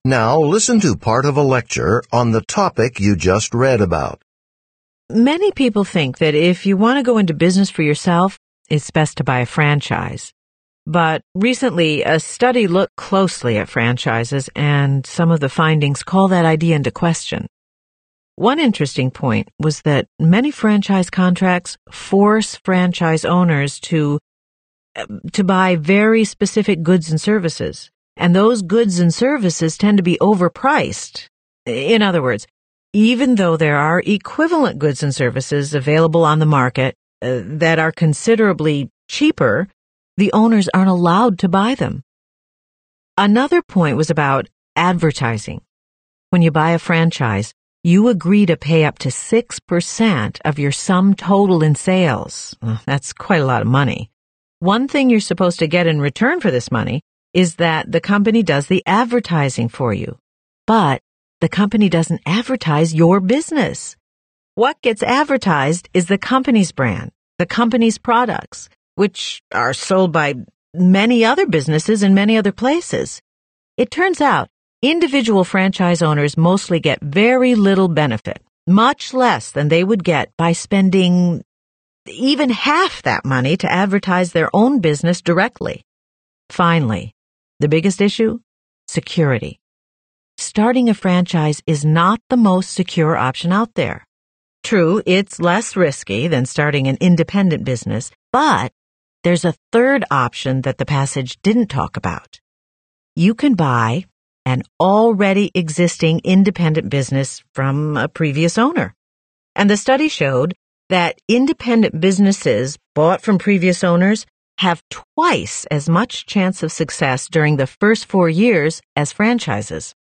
Now listen to part of a lecture on the topic you just read about. Many people think that if you want to go into business for yourself, it's best to buy a franchise. But recently, a study looked closely at franchises, and some of the findings call that idea into question. One interesting point was that many franchise contracts force franchise owners to buy very specific goods and services, and those goods and services tend to be overpriced. In other words, even though there are equivalent goods and services available on the market that are considerably cheaper, the owners aren't allowed to buy them. Another point was about advertising. When you buy a franchise, you agree to pay up to 6% of your sum total in sales. That's quite a lot of money. One thing you're supposed to get in return for this money is that the company does the advertising for you. But the company doesn't advertise your business. What gets advertised is the company's brand, the company's products, which are sold by many other businesses in many other places. It turns out individual franchise owners mostly get very little benefit, much less than they would get by spending even half that money to advertise their own business directly. Finally, the biggest issue? Security. Starting a franchise is not the most secure option out there. True, it's less risky than starting an independent business, but there's a third option that the passage didn't talk about. You can buy an already existing independent business from a previous owner. And the study showed that independent businesses bought from previous owners have twice as much chance of success during the first 4 years as franchises.